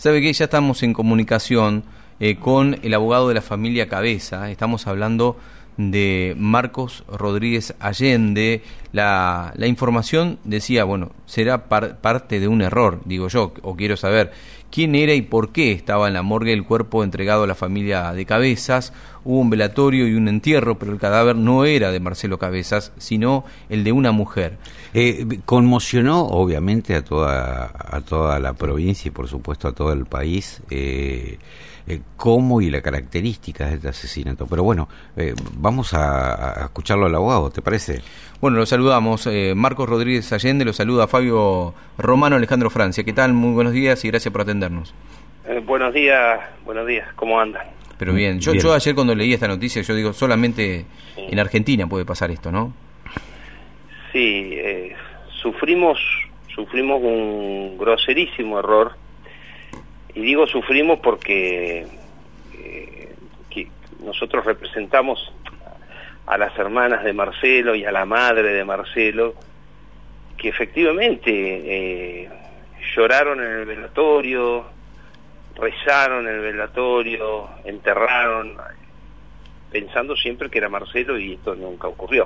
Sabe que ya estamos en comunicación con el abogado de la familia Cabeza. Estamos hablando de Marcos Rodríguez Allende. La información decía, bueno, será parte de un error, digo yo, o quiero saber quién era y por qué estaba en la morgue el cuerpo entregado a la familia de Cabezas. Hubo un velatorio y un entierro, pero el cadáver no era de Marcelo Cabezas, sino el de una mujer. Conmocionó obviamente a toda la provincia y por supuesto a todo el país cómo y las características de este asesinato. Pero bueno, vamos a escucharlo al abogado, ¿te parece? Bueno, lo saludamos. Marcos Rodríguez Allende, lo saluda Fabio Romano, Alejandro Francia. ¿Qué tal? Muy buenos días y gracias por atendernos. Buenos días, ¿cómo andan? Pero bien, yo ayer cuando leí esta noticia, yo digo, solamente en Argentina puede pasar esto, ¿no? Sí, sufrimos un groserísimo error, y digo sufrimos porque que nosotros representamos a las hermanas de Marcelo y a la madre de Marcelo, que efectivamente lloraron en el velatorio, rezaron en el velatorio, enterraron, pensando siempre que era Marcelo, y esto nunca ocurrió.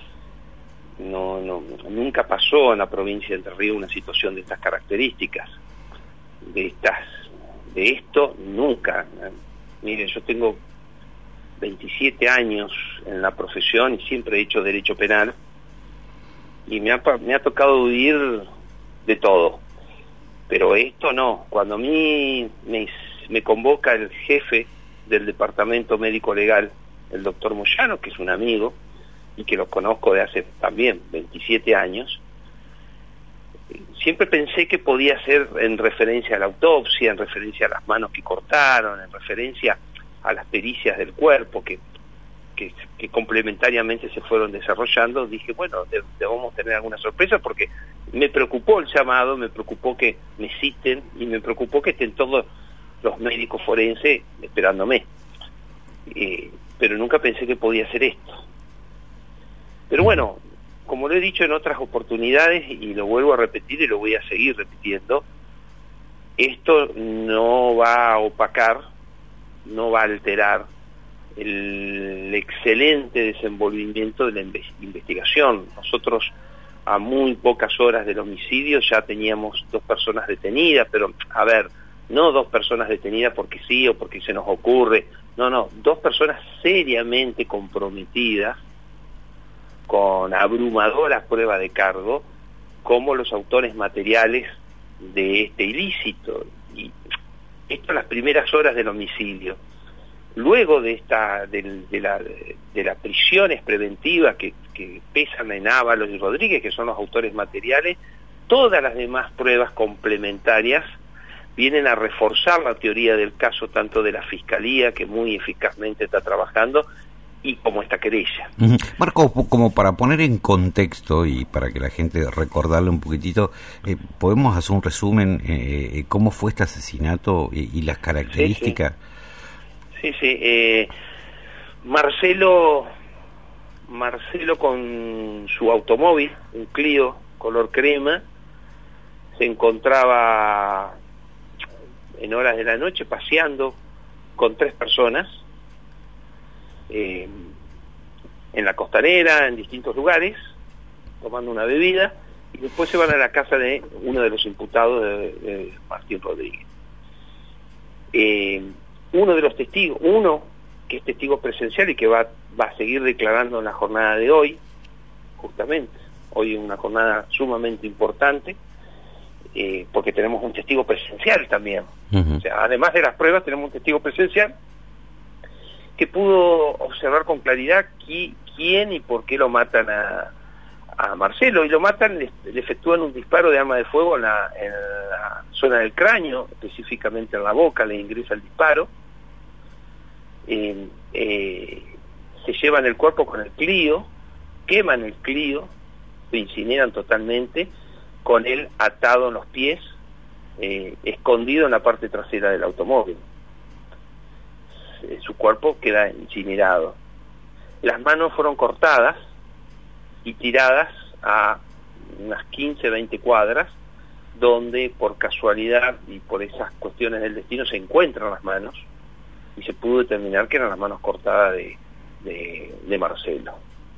Nunca pasó en la provincia de Entre Ríos una situación de estas características, de esto nunca. Miren, yo tengo 27 años en la profesión y siempre he hecho derecho penal, y me ha tocado huir de todo, pero esto no. Cuando a mí me convoca el jefe del departamento médico legal, el doctor Moyano, que es un amigo y que lo conozco de hace también 27 años, siempre pensé que podía ser en referencia a la autopsia, en referencia a las manos que cortaron, en referencia a las pericias del cuerpo que complementariamente se fueron desarrollando. Dije, bueno, debemos tener alguna sorpresa, porque me preocupó el llamado, me preocupó que me citen y me preocupó que estén todos los médicos forenses esperándome. Pero nunca pensé que podía ser esto. Pero bueno, como lo he dicho en otras oportunidades y lo vuelvo a repetir y lo voy a seguir repitiendo, esto no va a opacar, no va a alterar el excelente desenvolvimiento de la investigación. Nosotros, a muy pocas horas del homicidio, ya teníamos 2 personas detenidas, pero a ver, no 2 personas detenidas porque sí o porque se nos ocurre, no, 2 personas seriamente comprometidas, con abrumadoras pruebas de cargo, como los autores materiales de este ilícito. Y esto en las primeras horas del homicidio. Luego de las prisiones preventivas que pesan en Ábalos y Rodríguez, que son los autores materiales, todas las demás pruebas complementarias vienen a reforzar la teoría del caso, tanto de la Fiscalía, que muy eficazmente está trabajando, y como esta querella. Marco, como para poner en contexto y para que la gente recordarle un poquitito, ¿podemos hacer un resumen cómo fue este asesinato y las características? Sí. Marcelo con su automóvil, un Clio color crema, se encontraba en horas de la noche paseando con 3 personas en la costanera, en distintos lugares, tomando una bebida, y después se van a la casa de uno de los imputados de Martín Rodríguez. Uno de los testigos, que es testigo presencial y que va a seguir declarando en la jornada de hoy, justamente, hoy es una jornada sumamente importante, porque tenemos un testigo presencial también. O sea, además de las pruebas, tenemos un testigo presencial que pudo observar con claridad quién y por qué lo matan a Marcelo, y lo matan, le efectúan un disparo de arma de fuego en la zona del cráneo, específicamente en la boca, le ingresa el disparo. Se llevan el cuerpo con el Clio, queman el Clio, lo incineran totalmente, con él atado en los pies, escondido en la parte trasera del automóvil. Su cuerpo queda incinerado. Las manos fueron cortadas y tiradas a unas 15, 20 cuadras donde por casualidad y por esas cuestiones del destino se encuentran las manos y se pudo determinar que eran las manos cortadas de Marcelo.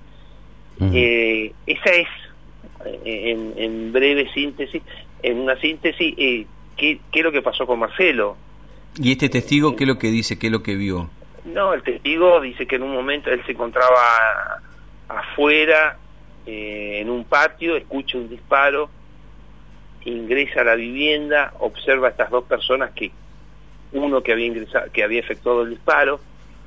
Esa es, en breve síntesis, en una síntesis, ¿qué es lo que pasó con Marcelo? ¿Y este testigo qué es lo que dice, qué es lo que vio? No, el testigo dice que en un momento él se encontraba afuera, en un patio, escucha un disparo, ingresa a la vivienda, observa a estas dos personas, uno que había ingresado, que había efectuado el disparo,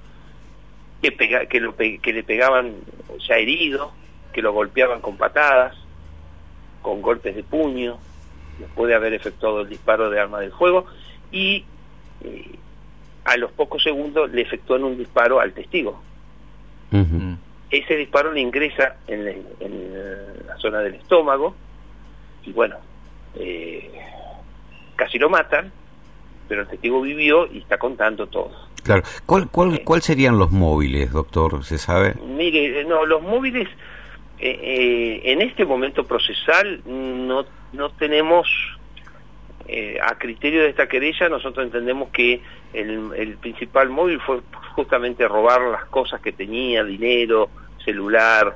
que le pegaban ya herido, que lo golpeaban con patadas, con golpes de puño, después de haber efectuado el disparo de arma de fuego, y a los pocos segundos le efectúan un disparo al testigo. Ese disparo le ingresa en la zona del estómago, y bueno, casi lo matan, pero el testigo vivió y está contando todo. Claro. ¿Cuál serían los móviles, doctor? ¿Se sabe? Mire, no, los móviles en este momento procesal no tenemos, a criterio de esta querella, nosotros entendemos que el principal móvil fue justamente robar las cosas que tenía, dinero, celular,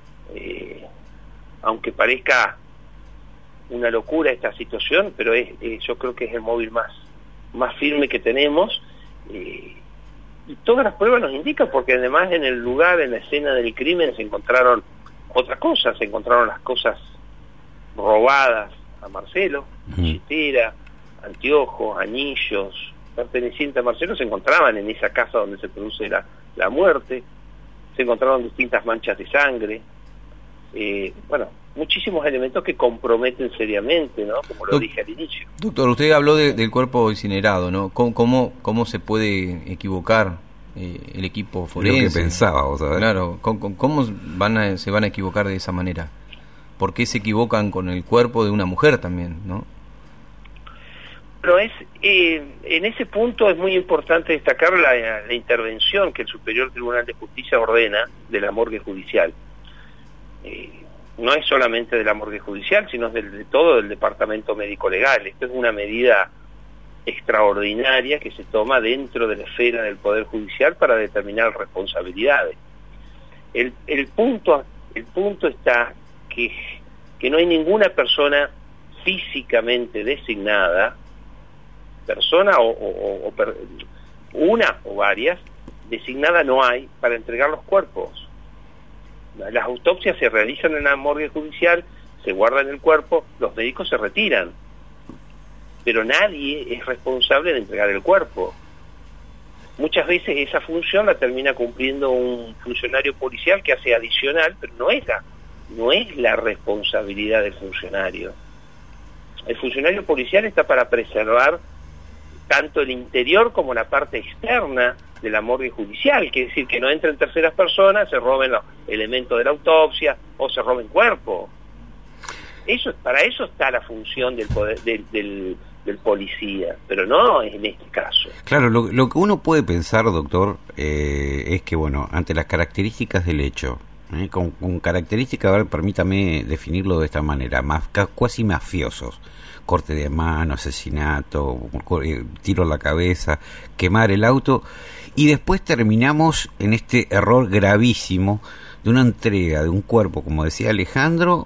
aunque parezca una locura esta situación, pero yo creo que es el móvil más firme que tenemos, y todas las pruebas nos indican, porque además en el lugar, en la escena del crimen, se encontraron otras cosas, se encontraron las cosas robadas a Marcelo, billetera, anteojos, anillos pertenecientes a Marcelo, se encontraban en esa casa donde se produce la muerte, se encontraron distintas manchas de sangre, bueno, muchísimos elementos que comprometen seriamente, ¿no? Como lo dije al inicio. Doctor, usted habló del cuerpo incinerado, ¿no? ¿Cómo se puede equivocar el equipo forense? Lo que pensábamos, ¿sabes? Claro, ¿cómo se van a equivocar de esa manera? ¿Por qué se equivocan con el cuerpo de una mujer también, no? Pero en ese punto es muy importante destacar la intervención que el Superior Tribunal de Justicia ordena de la morgue judicial. No es solamente de la morgue judicial, sino de todo el departamento médico legal. Esto es una medida extraordinaria que se toma dentro de la esfera del Poder Judicial para determinar responsabilidades. El punto está que no hay ninguna persona físicamente designada, persona una o varias, designada no hay para entregar los cuerpos. Las autopsias se realizan en la morgue judicial, se guardan el cuerpo, los médicos se retiran, pero nadie es responsable de entregar el cuerpo. Muchas veces esa función la termina cumpliendo un funcionario policial que hace adicional, pero no es la responsabilidad del funcionario. El funcionario policial está para preservar tanto el interior como la parte externa de la morgue judicial, quiere decir que no entren terceras personas, se roben los elementos de la autopsia o se roben cuerpo. Para eso está la función del poder, del policía, pero no en este caso. Claro, lo que uno puede pensar, doctor, es que, bueno, ante las características del hecho, con características, a ver, permítame definirlo de esta manera, casi mafiosos, corte de mano, asesinato, tiro a la cabeza, quemar el auto, y después terminamos en este error gravísimo de una entrega de un cuerpo, como decía Alejandro,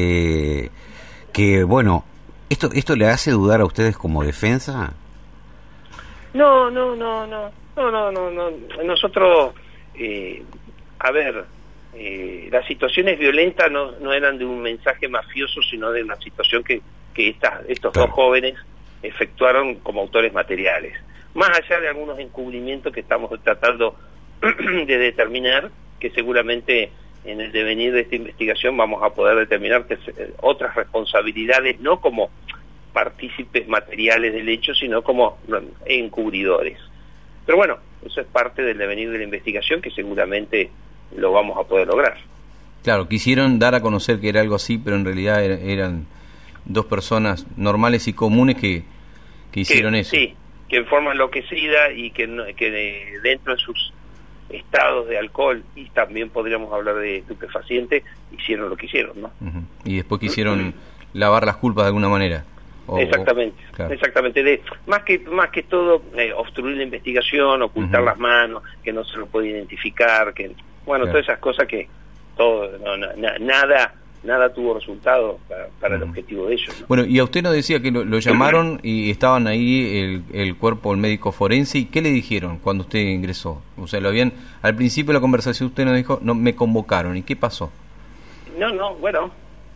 que, bueno, ¿esto le hace dudar a ustedes como defensa? No. Nosotros, a ver, las situaciones violentas no eran de un mensaje mafioso, sino de una situación que estos dos jóvenes efectuaron como autores materiales. Más allá de algunos encubrimientos que estamos tratando de determinar, que seguramente en el devenir de esta investigación vamos a poder determinar que otras responsabilidades, no como partícipes materiales del hecho, sino como encubridores. Pero bueno, eso es parte del devenir de la investigación que seguramente lo vamos a poder lograr. Claro, quisieron dar a conocer que era algo así, pero en realidad eran dos personas normales y comunes que hicieron eso. Sí, que en forma enloquecida y que dentro de sus estados de alcohol, y también podríamos hablar de estupefacientes, hicieron lo que hicieron, ¿no? Y después quisieron lavar las culpas de alguna manera. Exactamente, claro. exactamente. Más que todo, obstruir la investigación, ocultar las manos, que no se lo puede identificar, que bueno, todas esas cosas que nada tuvo resultado para el objetivo de ellos, ¿no? Bueno, y a usted nos decía que lo llamaron y estaban ahí el cuerpo, el médico forense, ¿y qué le dijeron cuando usted ingresó? O sea, al principio de la conversación usted nos dijo, no, me convocaron, ¿y qué pasó? Bueno,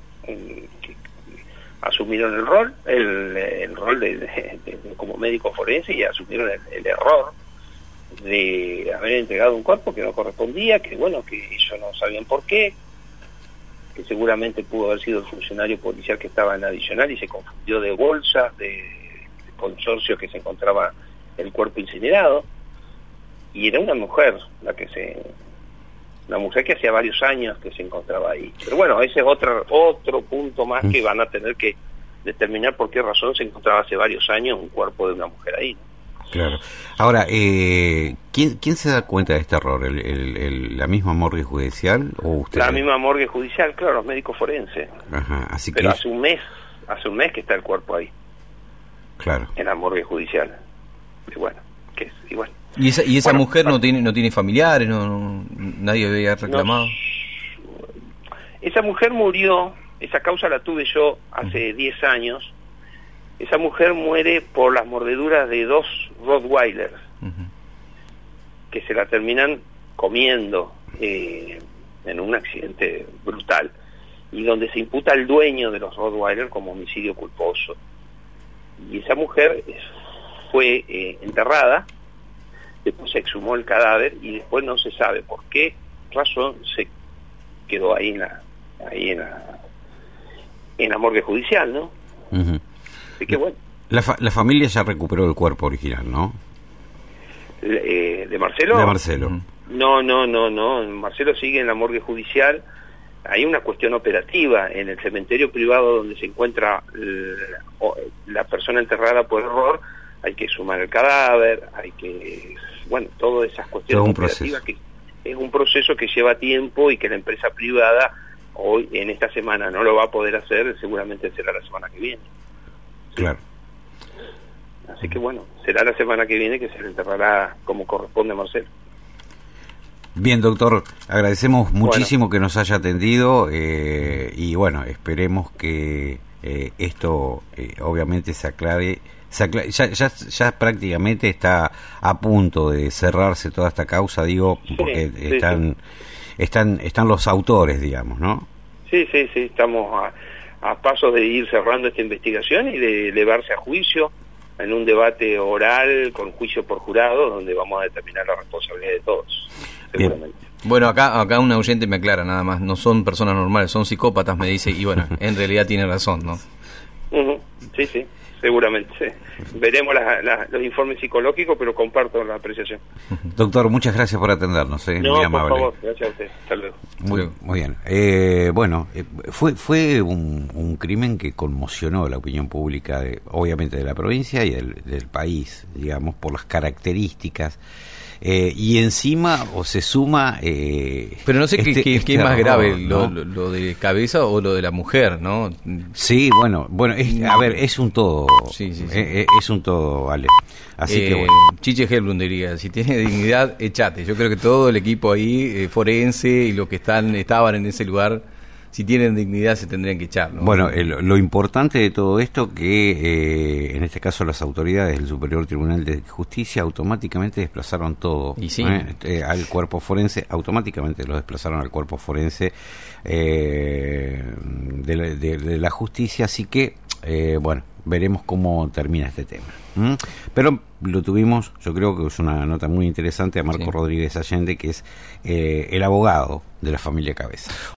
asumieron el rol, el rol de como médico forense, y asumieron el error de haber entregado un cuerpo que no correspondía, que bueno, que ellos no sabían por qué, que seguramente pudo haber sido el funcionario policial que estaba en adicional y se confundió de bolsa, de consorcio que se encontraba el cuerpo incinerado, y era una mujer una mujer que hacía varios años que se encontraba ahí. Pero bueno, ese es otro punto más que van a tener que determinar por qué razón se encontraba hace varios años un cuerpo de una mujer ahí, ¿no? Claro. Ahora, ¿quién se da cuenta de este error? ¿La misma morgue judicial o usted? La misma morgue judicial, claro, los médicos forenses. Ajá, así que... Pero hace un mes que está el cuerpo ahí. Claro. En la morgue judicial. Y bueno, ¿Y esa mujer no tiene familiares? ¿Nadie había reclamado? Esa mujer murió, esa causa la tuve yo hace 10 años. Esa mujer muere por las mordeduras de 2 Rottweilers, que se la terminan comiendo en un accidente brutal, y donde se imputa al dueño de los Rottweilers como homicidio culposo. Y esa mujer fue enterrada, después se exhumó el cadáver y después no se sabe por qué razón se quedó ahí en la morgue judicial, ¿no? Así que bueno. La familia ya recuperó el cuerpo original, ¿no? ¿De Marcelo? De Marcelo. No. Marcelo sigue en la morgue judicial. Hay una cuestión operativa en el cementerio privado donde se encuentra la persona enterrada por error. Hay que sumar el cadáver, todas esas cuestiones operativas, que es un proceso que lleva tiempo y que la empresa privada hoy, en esta semana, no lo va a poder hacer, seguramente será la semana que viene. Claro. Así que bueno, será la semana que viene que se le enterrará como corresponde a Marcelo. Bien, doctor, agradecemos muchísimo que nos haya atendido y bueno, esperemos que esto obviamente se aclare. Ya prácticamente está a punto de cerrarse toda esta causa, digo, porque están los autores, digamos, ¿no? Sí, estamos a pasos de ir cerrando esta investigación y de elevarse a juicio en un debate oral con juicio por jurado, donde vamos a determinar la responsabilidad de todos, seguramente. Bueno, acá un oyente me aclara nada más, no son personas normales, son psicópatas, me dice, y bueno, en realidad tiene razón, ¿no? Sí, seguramente, sí. Veremos los informes psicológicos, pero comparto la apreciación. Doctor, muchas gracias por atendernos, muy amable. Por favor, gracias a usted, hasta luego. Muy bien. Fue un crimen que conmocionó la opinión pública, obviamente de la provincia y del país, digamos, por las características. Y encima se suma pero no sé qué es más grave, ¿no? lo de Cabeza o lo de la mujer, ¿no? Sí, bueno, es un todo. Sí. Es un todo, vale. Así que bueno. Chiche Helblum diría, si tiene dignidad, echate. Yo creo que todo el equipo ahí, forense y los que estaban en ese lugar, si tienen dignidad se tendrían que echar, ¿no? Bueno, lo importante de todo esto que en este caso las autoridades del Superior Tribunal de Justicia automáticamente desplazaron todo al cuerpo forense, automáticamente lo desplazaron al cuerpo forense de la justicia, así que veremos cómo termina este tema. Pero lo tuvimos, yo creo que es una nota muy interesante, a Marco Rodríguez Allende, que es el abogado de la familia Cabeza.